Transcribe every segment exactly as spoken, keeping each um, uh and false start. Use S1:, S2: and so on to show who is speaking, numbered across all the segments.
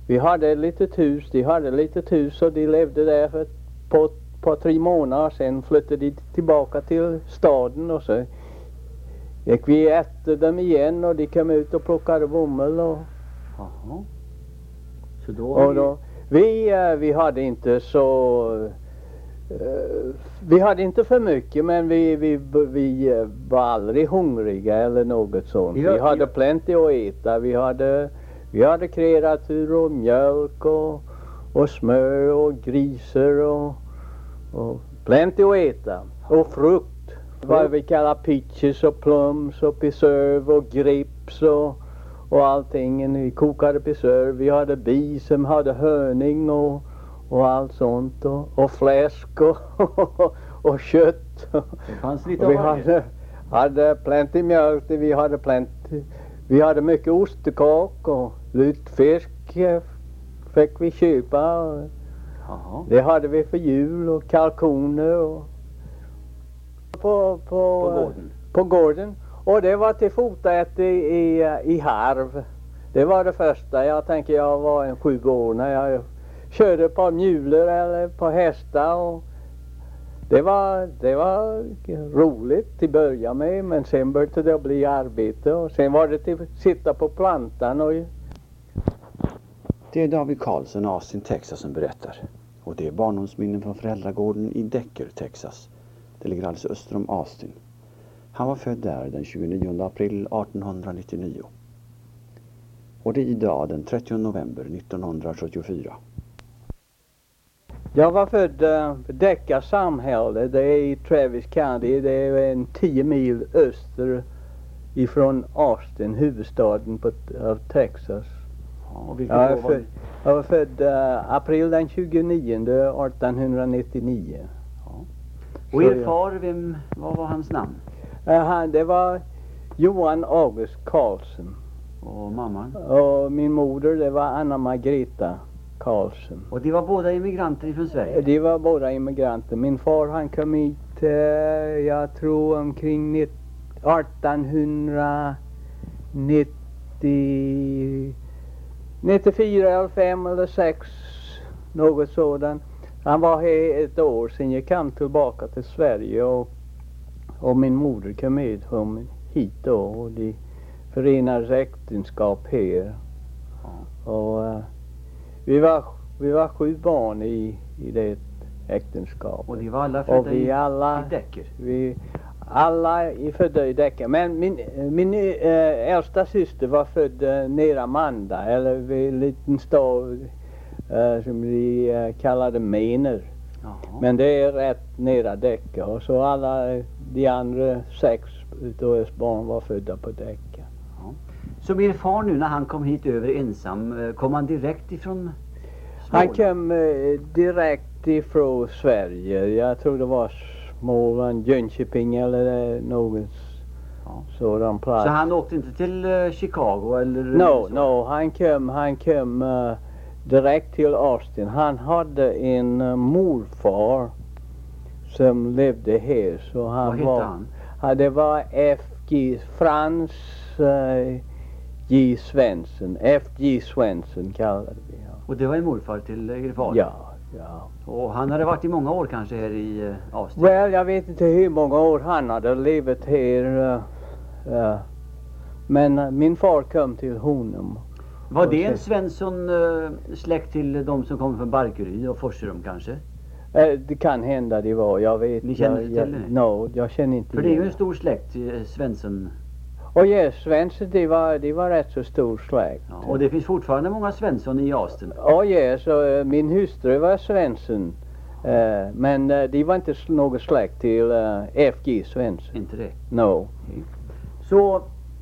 S1: vi hade ett litet hus, de hade ett litet hus och de levde där för på, på tre månader. Sen flyttade de tillbaka till staden och så gick vi efter dem igen och de kom ut och plockade bomull. Och,
S2: Jaha. Så då,
S1: och då vi, vi hade inte så... Uh, vi hade inte för mycket, men vi, vi, vi var aldrig hungriga eller något sånt.
S2: Ja,
S1: vi hade
S2: ja.
S1: plenty att äta. Vi hade, vi hade kreatur och mjölk och, och smör och grisar och, och plenty att äta. Och frukt. Vad vi kallar peaches och plums och preserve och grapes och, och allting. Vi kokade preserve. Vi hade bi som hade honung och och allt sånt och, och fläsk och, och, och kött.
S2: Det fanns lite
S1: och vi
S2: av varje.
S1: hade, hade plenty mjölk, vi hade plenty, vi hade mycket ostekak och lutfisk fick vi köpa.
S2: Jaha.
S1: Det hade vi för jul och kalkoner och på, på,
S2: På gården.
S1: på gården. Och det var till fotät i, i, i Harv. Det var det första. Jag tänker jag var en sju år när jag körde på mjuler eller på hästar och det var, det var roligt till börja med, men sen började det bli arbete och sen var det till att sitta på plantan. Och...
S3: Det är David Karlsson, Austin, Texas, som berättar. Och det är barndomsminnen från föräldragården i Decker, Texas. Det ligger alltså öster om Austin. Han var född där den tjugonionde april artonhundranittionio. Och det är idag den trettionde november nittonhundrasjuttiofyra.
S1: Jag var född uh, Decker samhälle, det är i Travis County, det är en tio mil öster ifrån Austin, huvudstaden på, av Texas.
S2: Ja, och vilket
S1: Jag,
S2: år
S1: är
S2: var
S1: född, jag var född uh, april den tjugonionde artonhundranittionio.
S2: Ja. Och er
S1: Så,
S2: far, vem, vad var hans namn?
S1: Uh, han, det var Johan August Karlsson.
S2: Och mamman?
S1: Och min moder, det var Anna Margareta Karlsson.
S2: Och de var båda immigranter från Sverige?
S1: De var båda immigranter. Min far han kom hit, eh, jag tror omkring artonhundranittio, nittiofyra eller fem eller sex, något sådant. Han var här ett år, sen gick han tillbaka till Sverige och, och min moder kom med honom hit då och de förenades äktenskap här.
S2: Ja.
S1: Och uh, vi var vi var sju barn i i det äktenskapet.
S2: Och de var alla födda
S1: och vi
S2: i,
S1: alla,
S2: i Decker?
S1: Vi alla är födda i Decker. Men min min äh, äldsta syster var född äh, nere Amanda, eller vid en liten stad äh, som de äh, kallade Mener.
S2: Jaha.
S1: Men det är rätt nere Decker. Och så alla de andra sex utav oss barn var födda på Decker.
S2: Så er far nu när han kom hit över ensam, kom han direkt ifrån
S1: Han
S2: Småland?
S1: kom eh, direkt ifrån Sverige. Jag tror det var Småland, Jönköping eller någon
S2: Ja.
S1: sådan plats.
S2: Så han åkte inte till uh, Chicago eller?
S1: No,
S2: så?
S1: no, han kom, han kom uh, direkt till Austin. Han hade en uh, morfar som levde här. Så han
S2: Vad hette
S1: var,
S2: han?
S1: Ja, det var F G Frans uh, J. Svensson. F G Svensson kallade vi honom.
S2: Och det var en morfar till er far?
S1: Ja, ja.
S2: Och han hade varit i många år kanske här i uh, Austin?
S1: Well, jag vet inte hur många år han hade levat här. Uh, uh, men uh, min far kom till honom.
S2: Var det en Svensson uh, släkt till de som kom från Barkeryd och Forserum kanske?
S1: Uh, det kan hända det var, jag vet.
S2: Ni känner
S1: jag,
S2: inte
S1: jag,
S2: till det?
S1: No, jag känner inte
S2: För det är ju
S1: igen.
S2: en stor släkt, uh, Svensson.
S1: Och yes, Svensson, det var, det var rätt så stor släkt.
S2: Ja, och det finns fortfarande många Svensson i Austin.
S1: Oh yes, och uh, min hustru var Svensson. Uh, men uh, det var inte någon släkt till uh, F G Svensson.
S2: Inte det?
S1: No.
S2: Så,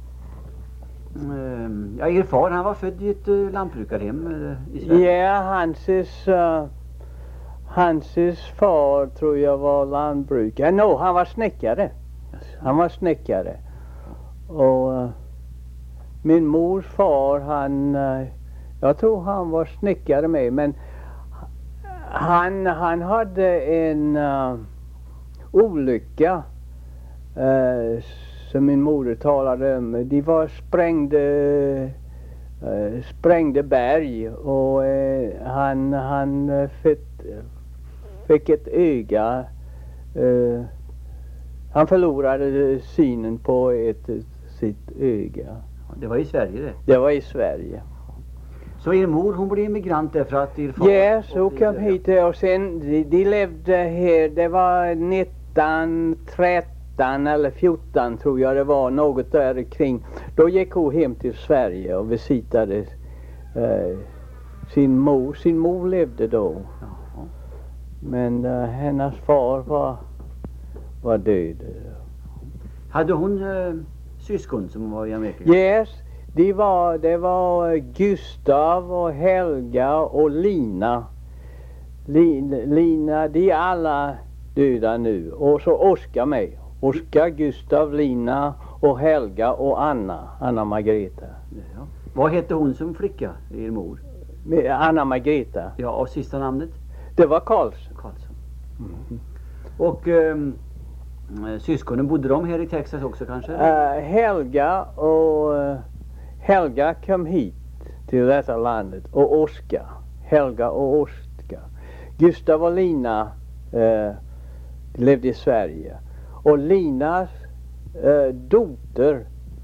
S2: uh, ja, er far han var född i ett uh, lantbrukarhem uh, i Sverige?
S1: Ja, yeah, Hanses, uh, Hanses far tror jag var lantbrukare. No, han var snickare. Han var snickare. Och uh, min mors far, han, uh, jag tror han var snickare med, men han, han hade en uh, olycka uh, som min moder talade om. De var sprängde eh, sprängde berg och eh, han, han eh, fick, fick ett öga. Eh, han förlorade synen på ett, sitt öga.
S2: Det var i Sverige det?
S1: Det var i Sverige.
S2: Så er mor hon blev immigrant därför att er far...
S1: Ja, så kom hit och sen de, de levde här, det var nitton tretton eller fjorton tror jag det var, något där kring. Då gick hon hem till Sverige och visitade eh, sin mor. Sin mor levde då.
S2: Jaha.
S1: Men eh, hennes far var, var död.
S2: Hade hon eh, syskon som var i Amerika?
S1: Yes, de var, det var Gustav och Helga och Lina. Lina, Lina de är alla döda nu. Och så Oskar med. Oskar, Gustav, Lina och Helga och Anna. Anna Margareta.
S2: Ja. Vad hette hon som flicka, er mor?
S1: Anna Margareta.
S2: Ja, och sista namnet?
S1: Det var Karlsson.
S2: Karlsson.
S1: Mm.
S2: Och ehm, syskonen, bodde de här i Texas också kanske?
S1: Uh, Helga och uh, Helga kom hit till detta landet och Oskar. Helga och Oskar. Gustav och Lina uh, levde i Sverige. Och Linas uh, dotter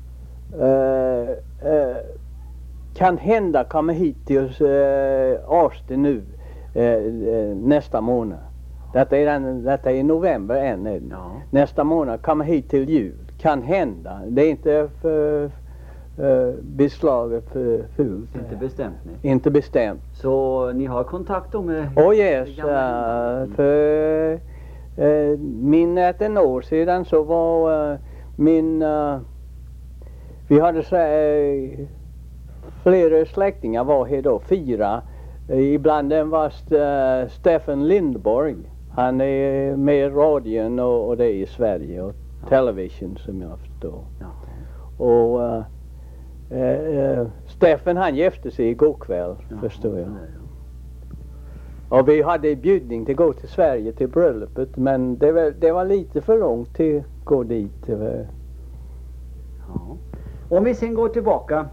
S1: uh, uh, kan hända kommer hit till uh, Austin nu uh, uh, nästa månad. Detta är, den, detta är november än.
S2: Ja.
S1: Nästa månad kommer hit till jul. Kan hända. Det är inte för, för beslaget för fult.
S2: Inte bestämt, nej.
S1: Inte bestämt.
S2: Så ni har kontakt då med...
S1: Oh yes.
S2: det gamla-
S1: Uh, för uh, min ett år sedan så var uh, min... Uh, vi hade så, uh, flera släktingar var här då. Fyra. Uh, ibland den var uh, Stefan Lindborg. Han är med i radion och, och det är i Sverige och
S2: Ja.
S1: television som jag förstår.
S2: Ja.
S1: Och uh, uh, uh, Stefan han gifte sig igår kväll,
S2: Ja,
S1: förstår jag.
S2: det där, ja.
S1: Och vi hade bjudning till att gå till Sverige till bröllopet, men det var, det var lite för långt till att gå dit. Det var...
S2: Ja. Om vi sen går tillbaka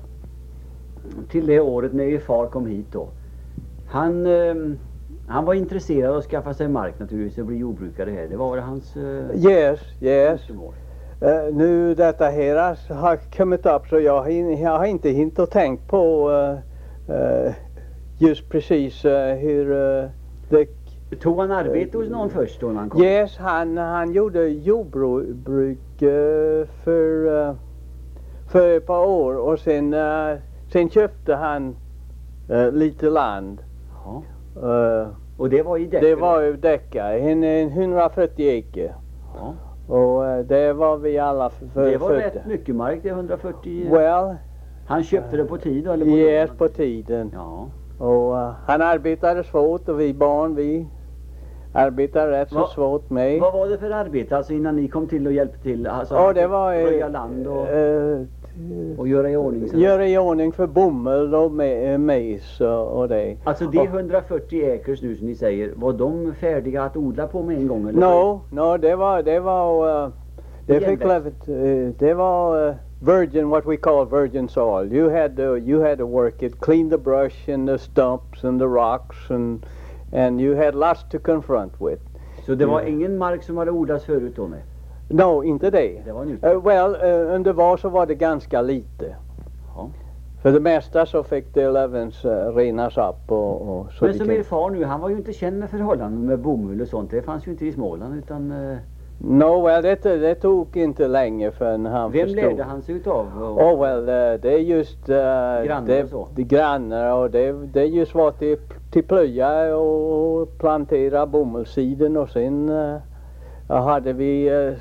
S2: till det året när er far kom hit då. Han, eh, han var intresserad av att skaffa sig mark naturligtvis och bli jordbrukare här. Det var väl hans eh,
S1: Yes, yes.
S2: önskemål.
S1: Uh, nu detta här har kommit upp så jag, hin- jag har inte hintat tänkt på uh, uh, just precis uh, hur uh, det...
S2: Tog han arbete hos någon först då när han kom?
S1: Yes, han, han gjorde jordbruk uh, för, uh, för ett par år och sen, uh, sen köpte han uh, lite land.
S2: Ja.
S1: Uh,
S2: Och det var i Decker?
S1: det var ju Däcka, en, en hundrafyrtio eker.
S2: Ja.
S1: Och uh, det var vi alla för, för
S2: Det var
S1: födda.
S2: rätt mycket mark, det är hundrafyrtio.
S1: Well,
S2: Han köpte det på tid eller på
S1: yes,
S2: lån?
S1: på tiden.
S2: Ja.
S1: Och uh, han arbetade svårt och vi barn, vi arbetade rätt så
S2: Va-
S1: svårt med.
S2: Vad var det för arbete alltså innan ni kom till och hjälpte till? Alltså,
S1: Ja, det var eh,
S2: röja land och,
S1: eh,
S2: och göra i ordning? Så.
S1: göra i ordning för bomull och me- majs och, och det.
S2: Alltså de hundrafyrtio ekers nu som ni säger, var de färdiga att odla på med en gång? Eller?
S1: No, no, det var, det var, uh, det fick
S2: Igenväxt.
S1: levet, uh, det var uh, virgin, what we call virgin soil. You had to, you had to work it, clean the brush and the stumps and the rocks and, and you had lots to confront with.
S2: Så det var
S1: Mm.
S2: ingen mark som hade odlats förut då med?
S1: No, inte det.
S2: Det var nytt.
S1: Uh, well, uh, under var så var det ganska lite.
S2: Ja.
S1: För det mesta så fick det även uh, renas upp och, och så.
S2: Men
S1: det
S2: som
S1: kan-
S2: er far nu, han var ju inte känd med förhållanden med bomull och sånt. Det fanns ju inte i Småland utan... eh,
S1: No, well, det, det tog inte länge förrän han
S2: Vem
S1: förstod.
S2: lärde han sig utav? Och,
S1: Oh well, uh, det är just uh,
S2: Grannar
S1: det,
S2: och så.
S1: det grannar och det, det är just vad till, till plöja och plantera bomullssiden och sen uh, hade vi uh,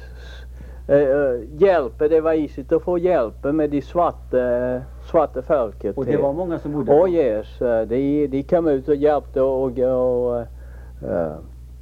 S1: uh, hjälp. Det var isigt att få hjälp med de svarta, svarta folket.
S2: och det var många som bodde
S1: Oh yes, uh, de, de kom ut och hjälpte och, och uh, uh,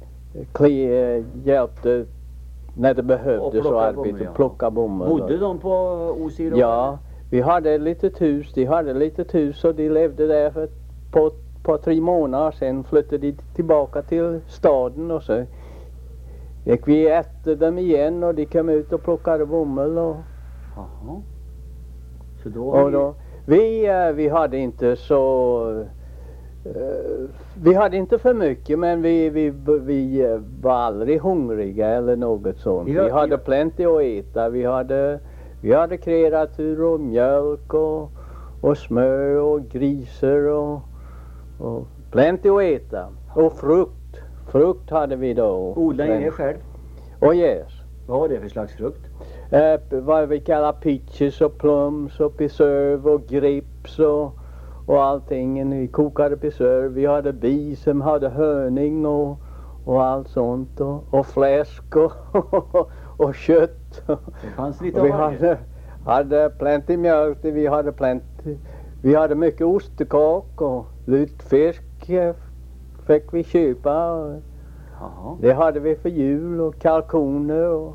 S1: kli, uh, hjälpte när det behövdes
S2: plocka
S1: och arbete
S2: bomull, ja.
S1: och plocka bomull.
S2: Bodde de på Osir?
S1: Ja, vi hade ett litet hus, de hade ett litet hus och de levde där för ett par, par tre månader. Sen flyttade de tillbaka till staden och så gick vi efter dem igen och de kom ut och plockade bomull och,
S2: Jaha. Så då,
S1: och då, Vi, eh, vi hade inte så... eh, vi hade inte för mycket, men vi, vi, vi eh, var aldrig hungriga eller något sånt.
S2: Ja,
S1: Vi hade
S2: ja.
S1: plenty att äta. Vi hade, vi hade kreatur och mjölk och, och smör och grisar och, och plenty att äta. Och frukt. Frukt hade vi då.
S2: Odlade ni
S1: Men-
S2: det själv?
S1: Och yes.
S2: Vad var det för slags frukt?
S1: Eh, vad vi kallar peaches och plums och preserve och grapes och, och allting. Vi kokade preserve. Vi hade bi som hade honung och, och allt sånt. Och, och fläsk och, och kött.
S2: Det fanns lite
S1: Och vi
S2: av varje.
S1: hade, hade plenty mjölk. Vi hade plenty. Vi hade mycket ostekak och lutfisk eh, fick vi köpa. Och
S2: Jaha.
S1: det hade vi för jul och kalkoner och...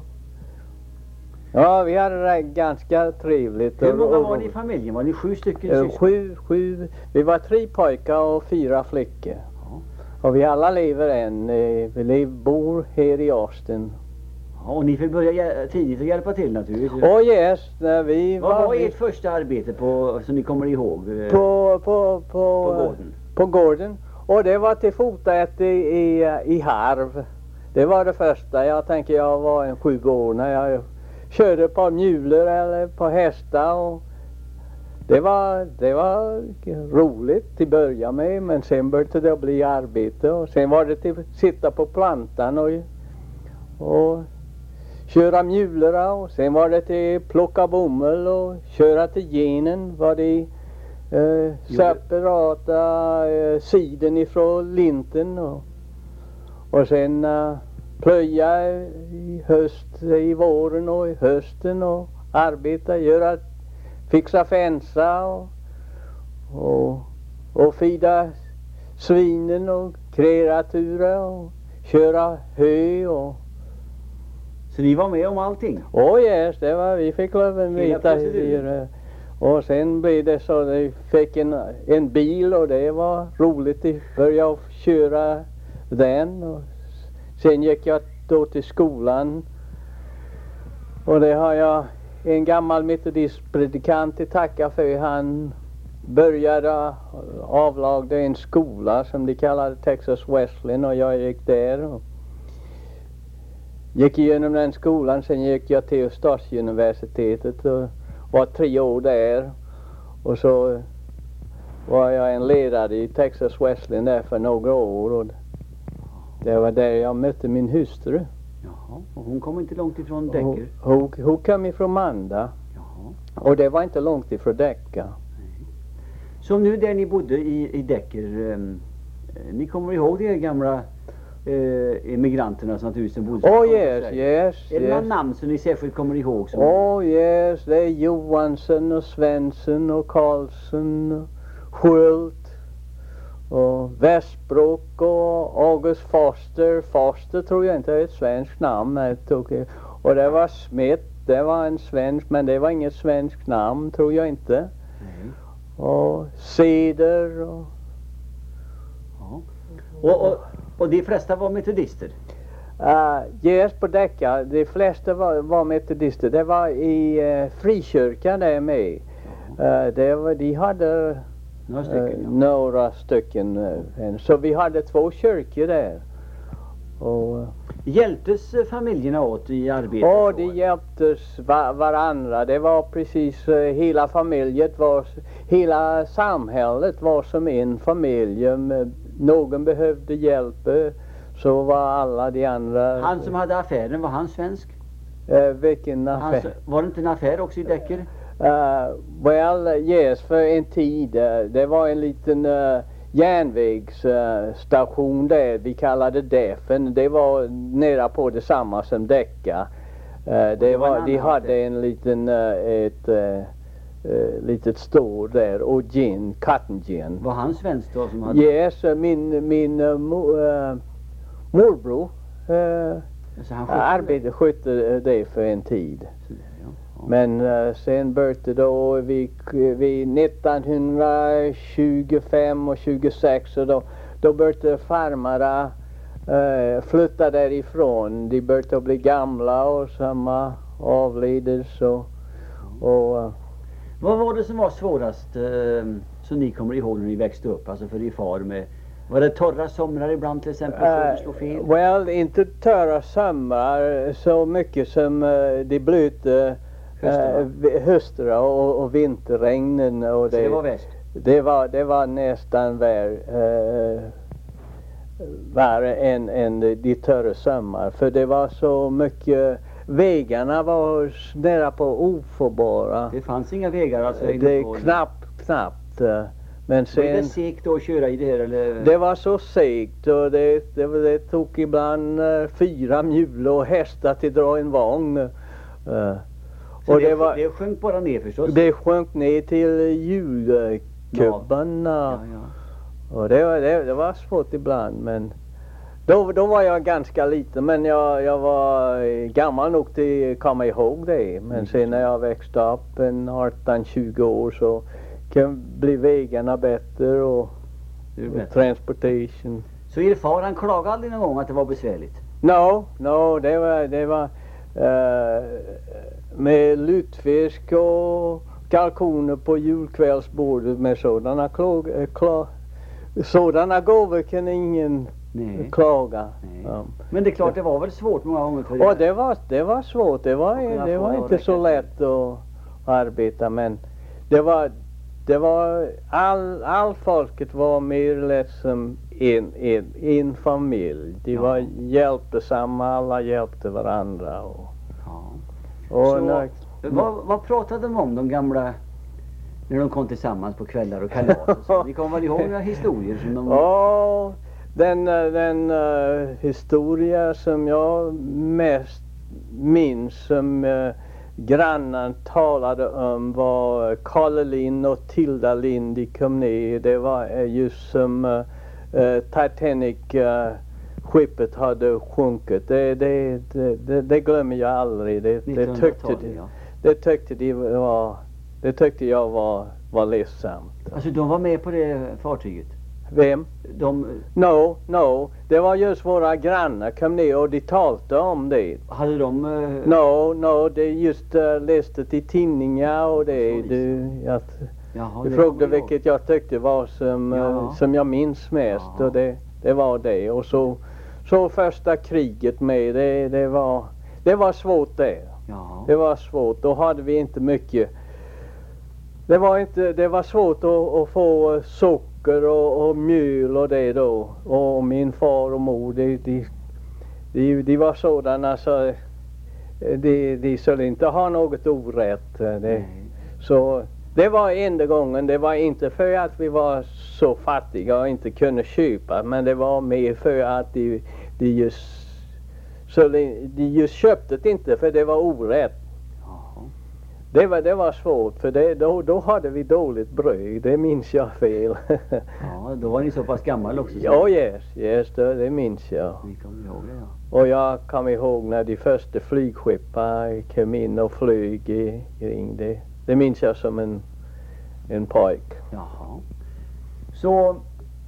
S1: Ja, vi hade det ganska trevligt.
S2: Hur
S1: och-
S2: många
S1: och
S2: var ni i
S1: roligt.
S2: familjen? Var ni sju stycken
S1: Eh,
S2: syskon?
S1: Sju, sju. Vi var tre pojkar och fyra flickor.
S2: Ja.
S1: Och vi alla lever än. eh, Vi lever, bor här i Austin.
S2: Ja, och ni fick börja hjä- tidigt att hjälpa till naturligtvis.
S1: Och yes, när vi
S2: Vad var
S1: var
S2: ert första arbete på, som ni kommer ihåg? eh,
S1: på, på, på,
S2: på
S1: eh,
S2: gården?
S1: på gården. Och det var till fotätt i, i, i harv. Det var det första. Jag tänker jag var en sju år när jag körde på mjuler eller på hästar. Och det, var, det var roligt till börja med, men sen började det bli arbete. Och sen var det till att sitta på plantan och, och köra mjuler. Och sen var det till plocka bomull och köra till genen. Var det Eh, separata eh, siden ifrån linten och, och sen eh, plöja i höst, i våren och i hösten och arbeta, göra, fixa fänsa och, och, och fida svinen och kreaturer och köra hö och
S2: Så ni var med om allting?
S1: oh yes, det var, vi fick lov att
S2: Hela
S1: veta
S2: proceduren.
S1: hur, eh, och sen blev det så att vi fick en, en bil och det var roligt att börja köra den. Och sen gick jag då till skolan och det har jag en gammal metodistpredikant att tacka för. Han började avlagda en skola som de kallade Texas Wesleyan och jag gick där. Och gick igenom den skolan, sen gick jag till Stadsuniversitetet och var tre år där. Och så var jag en ledare i Texas Wesleyan där för några år. Och det var där jag mötte min hustru.
S2: Jaha, och hon kom inte långt ifrån
S1: Hon,
S2: Decker?
S1: hon, hon kom ifrån Manda.
S2: Jaha.
S1: Och det var inte långt ifrån Decca.
S2: Så nu där ni bodde i, i Decker, ehm, eh, ni kommer ihåg de gamla eh, emigranterna som naturligtvis bodde
S1: Oh
S2: i
S1: yes,
S2: Sverige?
S1: yes,
S2: Är det några
S1: yes.
S2: namn som ni särskilt kommer ihåg? Som
S1: Oh yes, det är Johansson och Svensson och Karlsson och Schult och Westbrook och August Foster. Foster tror jag inte är ett svenskt namn. Jag tog, och det var Smith, det var en svensk, men det var inget svenskt namn tror jag inte.
S2: Nej.
S1: Och Ceder och...
S2: Ja. Och, och, och de flesta var metodister?
S1: Uh, yes, på Decca. De flesta var, var metodister. Det var i uh, frikyrkan där med. Uh, det var, de hade
S2: Några stycken,
S1: uh,
S2: ja.
S1: några stycken. Uh, så vi hade två kyrkor där. Och, uh,
S2: Hjälptes eh, familjerna åt i arbetet?
S1: och
S2: då?
S1: de hjälptes va varandra. Det var precis uh, hela familjen var, hela samhället var som en familj. Um, någon behövde hjälp, uh, så var alla de andra.
S2: Han som hade affären, var han svensk?
S1: Uh, vilken
S2: Han,
S1: affär?
S2: var det inte en affär också i Decker?
S1: Uh, well, uh, yes, för en tid. Uh, det var en liten uh, järnvägsstation uh, där. Vi kallade Defen. Det var nära på detsamma som Decca. Uh, det
S2: det var en
S1: var, de
S2: annan
S1: hade
S2: affär.
S1: en liten, uh, ett uh, uh, litet store där. Och gin, cotton gin.
S2: Var han svensk då som hade?
S1: Yes, uh, min, min uh, mo, uh, morbror uh,
S2: Så han skötte
S1: arbetade, skötte det för en tid.
S2: det? Så där, ja. Ja.
S1: Men uh, sen började då vi, vi nittonhundratjugofem och tjugosex och då, då började farmarna uh, flytta därifrån. De började bli gamla och samma avlides och, och uh,
S2: Vad var det som var svårast eh, som ni kommer ihåg när ni växte upp? Alltså för din far med... Var det torra somrar ibland till exempel? För att slå fel?
S1: Uh, well, inte torra somrar så mycket som uh, de blöta uh, höstra och, och vinterregnen. Och
S2: det, det var värst?
S1: Det var, det var nästan vär, uh, värre än, än de torra sommar. För det var så mycket... Vägarna var nära på ofarbara.
S2: Det fanns inga vägar alltså?
S1: Det är knappt, knappt. Men sen,
S2: var det segt då att köra i det här eller?
S1: Det var så segt och det, det, det tog ibland uh, fyra mjul och hästar till dra en vagn. Uh,
S2: och det, det, var, det sjönk bara ner förstås?
S1: Det sjönk ner till hjulkubbarna. Ja, ja. Och det var, det, det var svårt ibland men Då, då var jag ganska liten men jag, jag var gammal nog till att komma ihåg det. Men mm. sen när jag växte upp en arton tjugo år så kan bli vägarna bättre och, och transportation.
S2: Så er far han klagade aldrig någon gång att det var besvärligt?
S1: No, no, det var, det var uh, med lutfisk och kalkoner på julkvällsbordet med sådana klag, klag, sådana gåvor kan ingen Nej. klaga. Nej. Ja.
S2: Men det är klart det var väl svårt många gånger för
S1: det. Och det var, det var svårt. Det var, det var inte så lätt att arbeta men det var, det var all, all folket var mer eller lätt som en, en, en familj. De ja. var hjälpsamma, alla hjälpte varandra. Och,
S2: ja.
S1: och
S2: så,
S1: när,
S2: vad, vad pratade de om de gamla när de kom tillsammans på kvällar och kalas och så? Ni kommer väl ihåg några historier som de...
S1: Oh. Den, den uh, historia som jag mest minns som uh, grannen talade om var Kalle Lind och Tilda Lind. De kom ner. Det var uh, just som uh, uh, Titanic uh, skeppet hade sjunkit. Det, det, det, det, det glömmer jag aldrig. Det, det, tyckte, de,
S2: ja.
S1: det, tyckte, de var, det tyckte jag var, var ledsamt.
S2: Alltså de var med på det fartyget?
S1: Vem?
S2: De...
S1: No, no. Det var just våra grannar kom ner och de talade om det.
S2: Hade de... Uh...
S1: No, no. Det just uh, läste i tidningar och det. Du, jag,
S2: Jaha,
S1: du frågade vilket jag tyckte var som, uh, som jag minns mest. Jaha. Och det, det var det. Och så, så första kriget med det, det var, det var svårt det.
S2: Jaha.
S1: Det var svårt. Då hade vi inte mycket. Det var inte, det var svårt att, att få socker och, och mjöl och det då. Och min far och mor, de, de, de, de var sådana så de, de skulle inte ha något orätt. Det, så det var enda gången, det var inte för att vi var så fattiga och inte kunde köpa. Men det var mer för att de, de, just, så de, de just köpte det inte för det var orätt. Det var, det var svårt för det, då, då hade vi dåligt bröd, det minns jag fel.
S2: Ja, då var ni så pass gammal också.
S1: Ja, oh, yes, yes det, det minns jag.
S2: Ni kommer ihåg det,
S1: ja. Och jag kommer ihåg när de första flygskeppen kom in och flög i, kring det. Det minns jag som en, en pojk.
S2: Jaha. Så...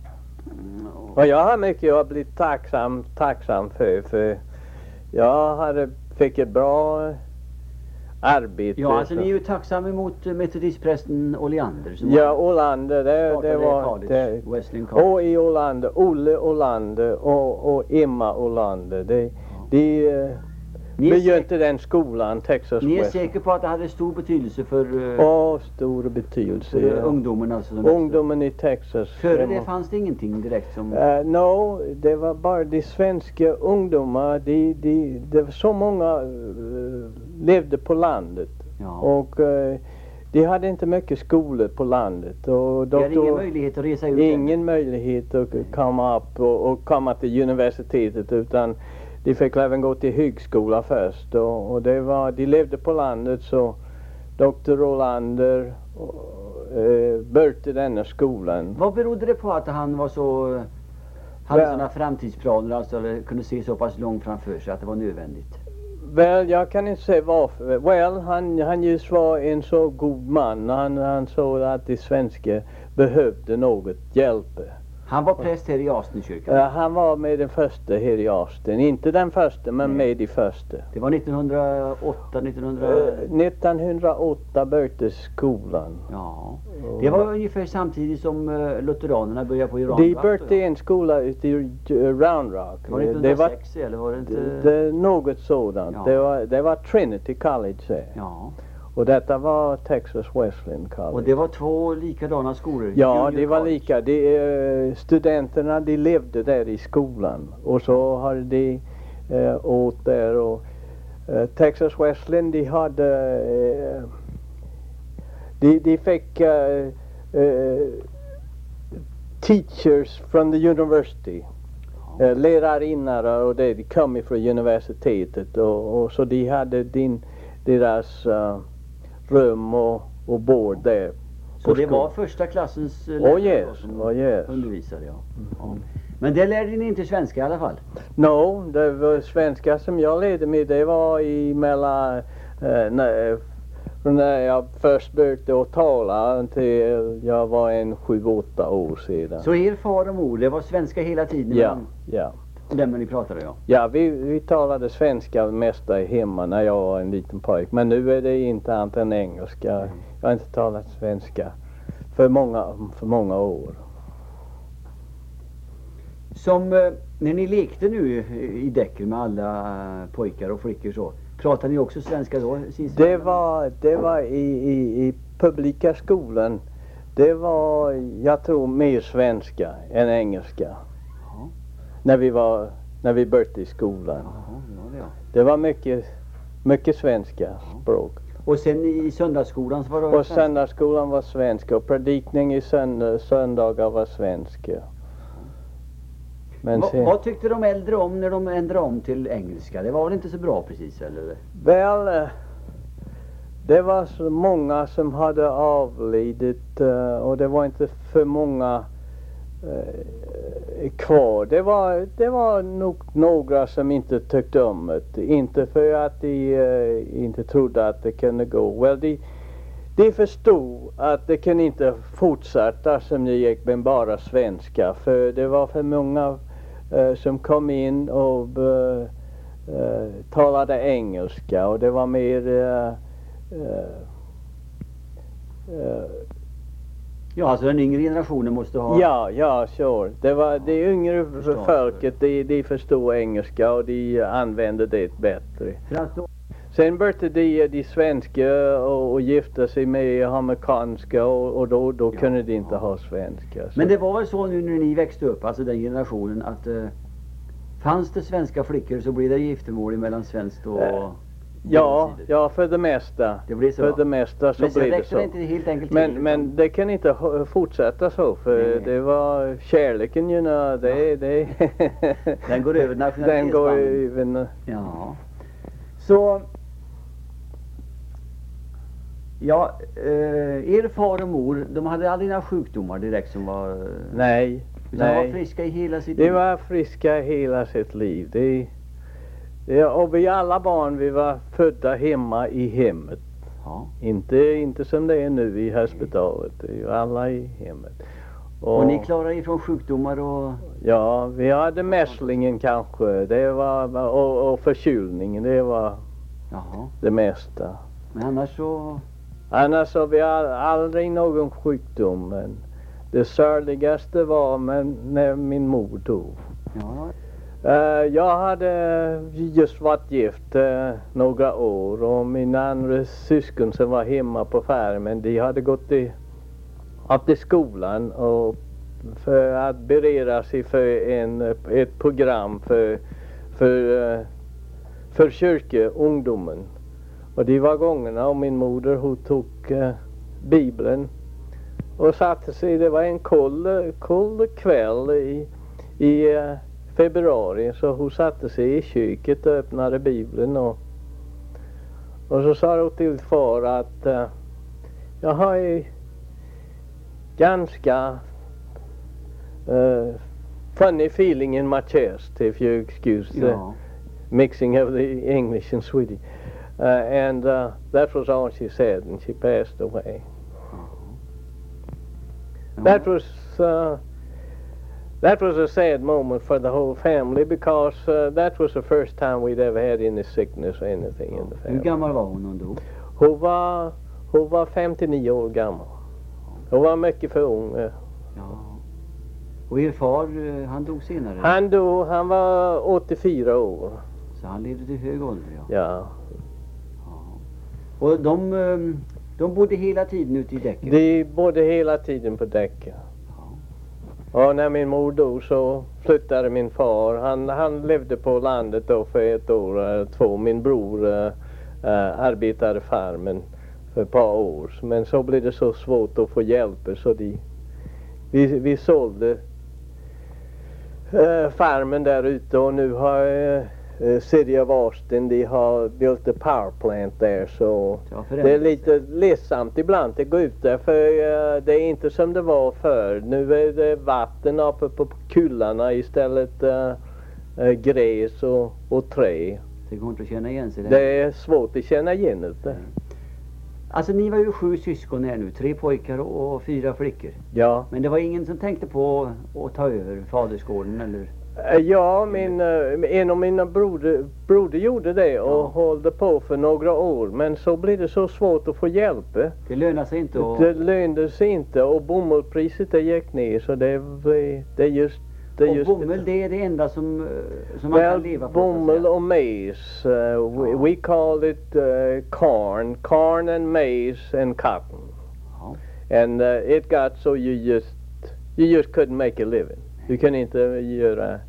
S1: Och jag har mycket jag har blivit tacksam, tacksam för, för jag hade, fick ett bra... arbete.
S2: Ja, alltså ni är ju tacksamma mot metodistprästen Oleander. Som
S1: ja, Olander, det, det var...
S2: College, Wesleyan College.
S1: Och i Olander, Olle Olander och, och Emma Olander. De, ja. de
S2: ni
S1: begynte den skolan, Texas
S2: Ni är
S1: West.
S2: säker på att det hade stor betydelse för...
S1: Ja, uh, stor betydelse.
S2: För
S1: ja.
S2: ungdomen alltså.
S1: Ungdomen i Texas.
S2: Före det fanns det ingenting direkt som...
S1: Uh, no, det var bara de svenska ungdomar, de, de, det var så många uh, levde på landet.
S2: Ja.
S1: Och uh, de hade inte mycket skolor på landet. Och
S2: de hade ingen möjlighet att resa ut?
S1: Ingen möjlighet att komma upp och, och komma till universitetet utan de fick även gå till högskola först. Och, och det var, de levde på landet så doktor Olander uh, började denna skolan.
S2: Vad berodde det på att han var så... hade well, sådana framtidsplaner alltså, eller kunde se så pass långt framför sig att det var nödvändigt?
S1: Väl, jag kan inte säga varför. Well, han, han just var en så god man. Han, han såg att de svenska behövde något hjälp.
S2: Han var präst här i Austin-kyrkan.
S1: Ja, han var med den första här i Austin. Inte den första, men
S2: Nej.
S1: med de första.
S2: Det var nittonhundraåtta, nittonhundra...
S1: Uh, nittonhundraåtta började skolan.
S2: Ja. Det var ungefär samtidigt som uh, lutheranerna började på Iran.
S1: De började en skola ute i uh, Round Rock.
S2: Var det nittonhundrasex eller var det inte?
S1: Det, det, något sådant.
S2: Ja.
S1: Det, var, det var Trinity College där.
S2: Ja.
S1: Och detta var Texas Wesleyan College.
S2: Och det var två likadana skolor?
S1: Ja,
S2: Junior
S1: det var
S2: college.
S1: lika. De, uh, studenterna de levde där i skolan. Och så hade de uh, åt där. Och, uh, Texas Wesleyan de hade... Uh, de, de fick... Uh, uh, teachers from the university. Uh, lärarinnor och det. De kom ifrån universitetet. Och, och så de hade din, deras... Uh, rum och, och bord där.
S2: Så det var första klassens uh,
S1: oh yes,
S2: som
S1: oh yes.
S2: undervisade, ja. Mm. Ja. Men det lärde ni inte svenska i alla fall?
S1: No, det var svenska som jag lärde mig. Det var i mellan uh, när, från när jag först började att tala till jag var en sju, åtta år sedan.
S2: Så er far och mor, det var svenska hela tiden?
S1: Ja,
S2: men,
S1: ja.
S2: Den ni pratade, ja.
S1: Ja, vi, vi talade svenska mest hemma när jag var en liten pojk. Men nu är det inte annat än engelska. Mm. Jag har inte talat svenska för många, för många år.
S2: Som eh, när ni lekte nu i Decker med alla eh, pojkar och flickor så, pratade ni också svenska då?
S1: Det var, det var i, i, i publika skolan. Det var, jag tror, mer svenska än engelska. Ja. När vi var, när vi började i skolan.
S2: Jaha, ja, ja.
S1: Det var mycket, mycket svenska ja. språk.
S2: Och sen i söndagsskolan så var det
S1: Och svenska? Söndagsskolan var svenska och predikning i sönd söndagar var svenska.
S2: Men sen, vad tyckte de äldre om när de ändrade om till engelska? Det var väl inte så bra precis, eller?
S1: Väl, det var så många som hade avlidit och det var inte för många eh, kvar. Det var, det var nog några som inte tyckte om det. Inte för att de eh, inte trodde att det kunde gå. Well, de, de förstod att det kunde inte fortsätta som det gick med bara svenska. För det var för många Uh, som kom in och uh, uh, talade engelska och det var mer uh, uh,
S2: ja, alltså den yngre generationen måste ha...
S1: Ja, ja, sure. Det var ja, det yngre folket, de, de förstod engelska och de använde det bättre. Sen började de, de svenska och, och gifta sig med amerikanska och, och då, då ja, kunde de inte ja. ha svenska. Så.
S2: Men det var väl så nu när ni växte upp, alltså den generationen, att eh, fanns det svenska flickor så blev det giftermål mellan svenskt och... Eh,
S1: ja, ja, för det mesta.
S2: Det blir så.
S1: För det mesta så
S2: men
S1: blev det så.
S2: Det inte helt enkelt
S1: men,
S2: till,
S1: men det kan inte fortsätta så, för nej. det var kärleken, you know, det...
S2: Ja.
S1: det
S2: den går över nationalitetsbanden.
S1: Den går över...
S2: Ja. Så... Ja, eh, er far och mor, de hade aldrig några sjukdomar direkt som var...
S1: Nej,
S2: utan
S1: nej.
S2: De var friska i hela sitt
S1: de
S2: liv.
S1: De var friska i hela sitt liv. De, de, och vi alla barn, vi var födda hemma i hemmet. Ja. Inte, inte som det är nu i hospitalet. Det är alla i hemmet.
S2: Och, och ni klarade ifrån sjukdomar och...
S1: Ja, vi hade mässlingen kanske. Det var, och, och förkylningen, det var Jaha. det mesta.
S2: Men annars så...
S1: Annars har vi aldrig någon sjukdom, men det sörligaste var men när min mor dog. Ja. Uh, jag hade just varit gift uh, några år och mina andra syskon som var hemma på farmen, de hade gått i, upp till skolan och för att bereda sig för en, ett program för, för, uh, för kyrkoungdomen. Och det var gångerna och min moder hon tog uh, Bibeln och satte sig, det var en kold, kold kväll i, i uh, februari, så hon satte sig i köket och öppnade Bibeln och, och så sa hon till far att uh, jag har ju ganska uh, funny feeling in my chest, if you excuse the
S2: ja.
S1: mixing of the English and Swedish. Uh, and uh, that was all she said, and she passed away. Uh-huh. Uh-huh. That was uh, that was a sad moment for the whole family because uh, that was the first time we'd ever had any sickness or anything in the
S2: Hur
S1: family.
S2: gammal var hon när hon dog?
S1: Hon var, hon var femtionio år gammal. Hon var mycket för ung. eh.
S2: Ja. Och er far, eh, han dog senare?
S1: Han dog, han var åttiofyra år.
S2: Så han levde till hög ålder, ja.
S1: Ja.
S2: Ja. Och de, eh, de bodde hela tiden ute i däcken?
S1: De bodde hela tiden på däcken. Och när min mor dog så flyttade min far. Han, han levde på landet då för ett år, eh, två. Min bror uh, uh, arbetade farmen för ett par år. Men så blev det så svårt att få hjälp så de, vi, vi sålde uh, farmen där ute och nu har uh, uh, City of Austin, de har built a power plant där så
S2: Ja,
S1: det är lite ledsamt ibland att gå ut där för uh, det är inte som det var förr. Nu är det vatten uppe på kullarna istället uh, uh, gräs och, och trä.
S2: Det går inte att känna igen sig där.
S1: Det är svårt att känna igen det.
S2: Alltså ni var ju sju syskon här nu, tre pojkar och, och fyra flickor.
S1: Ja.
S2: Men det var ingen som tänkte på att, att ta över fadersgården eller?
S1: Uh, ja, min, uh, en av mina broder, broder gjorde det och
S2: Ja.
S1: hållde på för några år. Men så blev det så svårt att få hjälp.
S2: Det lönar sig inte att...
S1: Det lönade sig inte och bomullpriset det gick ner så det, det är just det är
S2: Och
S1: just
S2: bomull det är det enda som, eh, som man
S1: well,
S2: kan leva på. så att
S1: bomull
S2: säga.
S1: och maize. Uh, we,
S2: Ja.
S1: we call it uh, corn, corn and maize and cotton.
S2: Ja.
S1: And uh, it got so you just you just couldn't make a living. Du kan inte göra.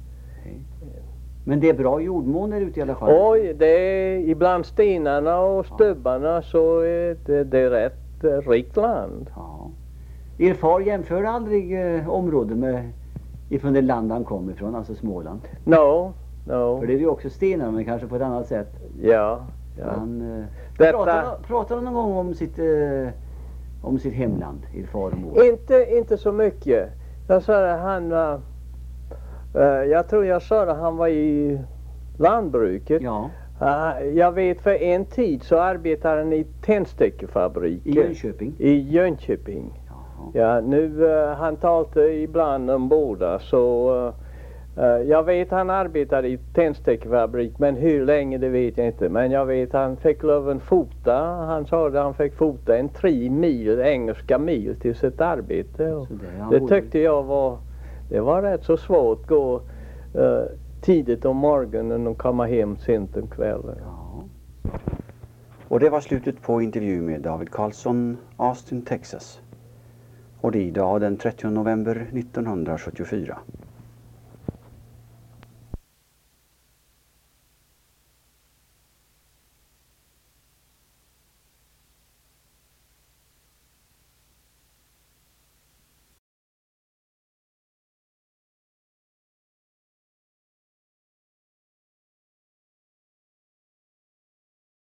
S2: Men det är bra jordmån där ute i alla fall.
S1: Oj, det är ibland stenarna och stubbarna så är det, det är rätt uh, rikt land.
S2: Ja. Er far jämförde aldrig eh, områden med ifrån det land han kom ifrån, alltså Småland.
S1: No, no.
S2: För det är ju också stenar men kanske på ett annat sätt.
S1: Ja, ja.
S2: Han, eh,
S1: Detta-
S2: pratar, pratar han någon gång om sitt, eh, om sitt hemland, er far och mor?
S1: Inte, inte så mycket. Jag sa att han var, uh, jag tror jag sa att han var i lantbruket.
S2: Ja,
S1: Uh, jag vet för en tid så arbetade han i tändstickefabrik.
S2: i Jönköping.
S1: I Jönköping.
S2: Jaha.
S1: Ja, nu uh, han talade ibland om båda så uh, uh, jag vet han arbetade i tändstickefabrik men hur länge det vet jag inte. Men jag vet han fick lov att fota. Han sa att han fick fota en tre mil, engelska mil till sitt arbete. Och
S2: Så det, han
S1: det
S2: bodde-
S1: tyckte jag var, det var rätt så svårt att gå uh, tidigt om morgonen och komma hem sent om kvällen.
S2: Ja.
S3: Och det var slutet på intervju med David Karlsson, Austin, Texas. Och det är idag den trettionde november nittonhundrasjuttiofyra.